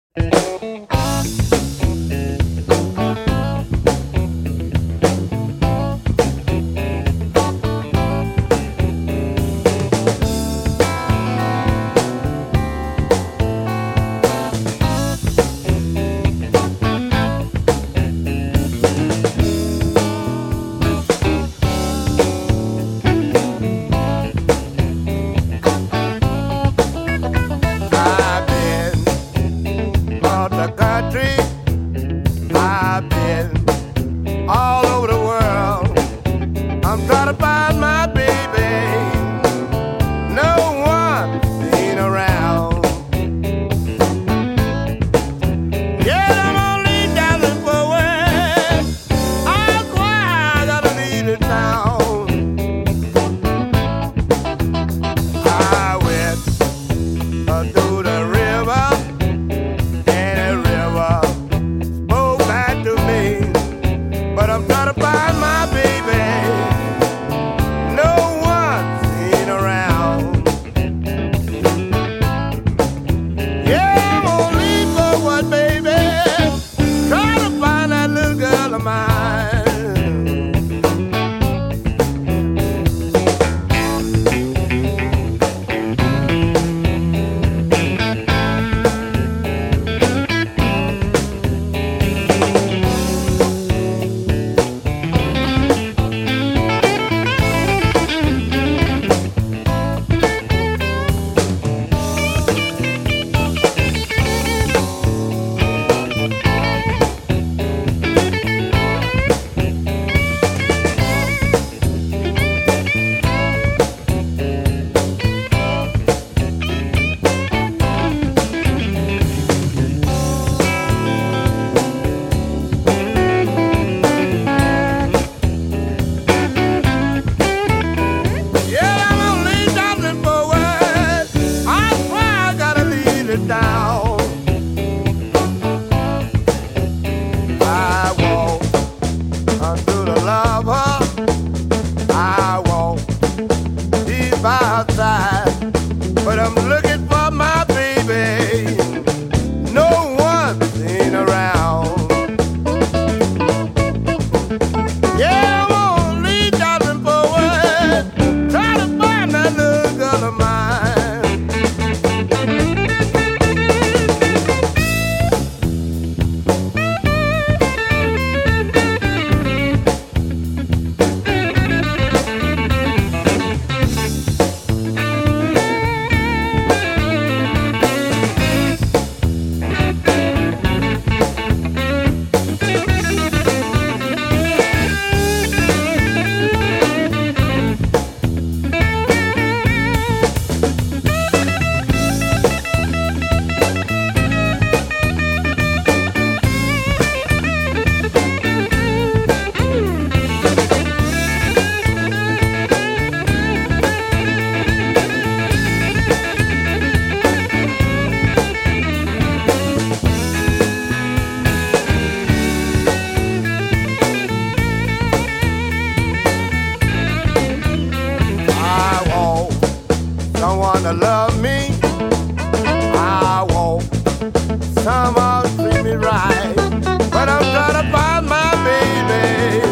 I've been all the country. I've been all over the world. I'm trying to find my baby. No one ain't around. Yeah, I'm only dancing forward. I'm quiet, gotta leave it down. I went through the river, and the river flowed back to me. But I'm trying to find my baby. No one's ain't around. Yeah, I'm gonna leave for what, baby? Trying to find that little girl of mine. Yeah, I'm only dancing forward. I swear I gotta leave it down. I walk through the lava. I walk deep outside, but I'm looking for my baby. No one's ain't around. Yeah, I'm only dancing forward, trying to find that little girl of mine. I want someone to love me. I want someone to treat me right. But I'm trying to find my baby.